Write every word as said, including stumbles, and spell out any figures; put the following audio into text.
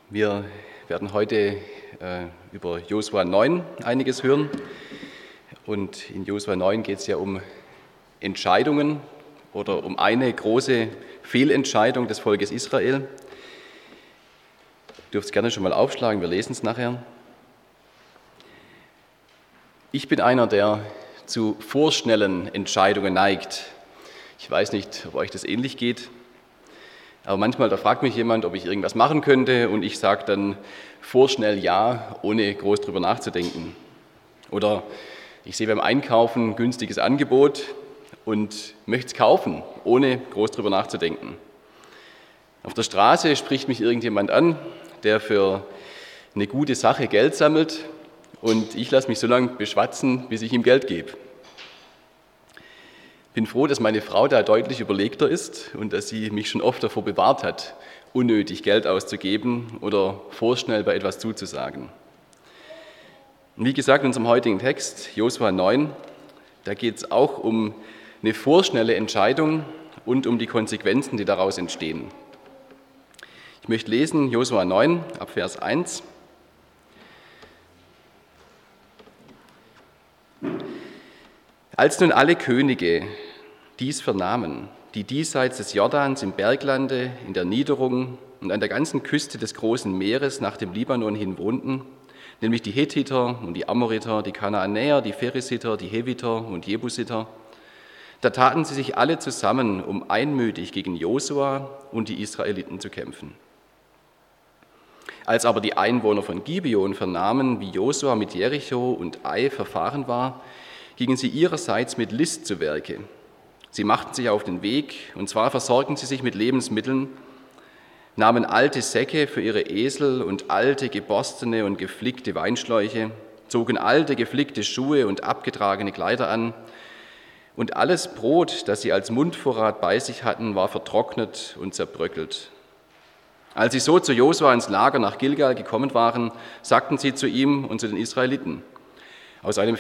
Wir werden heute äh, über Josua neun einiges hören. Und in Josua neun geht es ja um Entscheidungen oder um eine große Fehlentscheidung des Volkes Israel. Ihr dürft es gerne schon mal aufschlagen, wir lesen es nachher. Ich bin einer, der zu vorschnellen Entscheidungen neigt. Ich weiß nicht, ob euch das ähnlich geht. Aber manchmal, da fragt mich jemand, ob ich irgendwas machen könnte und ich sage dann vorschnell ja, ohne groß drüber nachzudenken. Oder ich sehe beim Einkaufen ein günstiges Angebot und möchte es kaufen, ohne groß drüber nachzudenken. Auf der Straße spricht mich irgendjemand an, der für eine gute Sache Geld sammelt und ich lasse mich so lange beschwatzen, bis ich ihm Geld gebe. Ich bin froh, dass meine Frau da deutlich überlegter ist und dass sie mich schon oft davor bewahrt hat, unnötig Geld auszugeben oder vorschnell bei etwas zuzusagen. Und wie gesagt, in unserem heutigen Text, Josua neun, da geht es auch um eine vorschnelle Entscheidung und um die Konsequenzen, die daraus entstehen. Ich möchte lesen, Josua neun, ab Vers eins. Als nun alle Könige dies vernahmen, die diesseits des Jordans im Berglande, in der Niederung und an der ganzen Küste des großen Meeres nach dem Libanon hin wohnten, nämlich die Hethiter und die Amoriter, die Kanaanäer, die Pheresiter, die Heviter und Jebusiter, da taten sie sich alle zusammen, um einmütig gegen Josua und die Israeliten zu kämpfen. Als aber die Einwohner von Gibeon vernahmen, wie Josua mit Jericho und Ai verfahren war, gingen sie ihrerseits mit List zu Werke. Sie machten sich auf den Weg, und zwar versorgten sie sich mit Lebensmitteln, nahmen alte Säcke für ihre Esel und alte, geborstene und geflickte Weinschläuche, zogen alte, geflickte Schuhe und abgetragene Kleider an, und alles Brot, das sie als Mundvorrat bei sich hatten, war vertrocknet und zerbröckelt. Als sie so zu Josua ins Lager nach Gilgal gekommen waren, sagten sie zu ihm und zu den Israeliten: Aus einem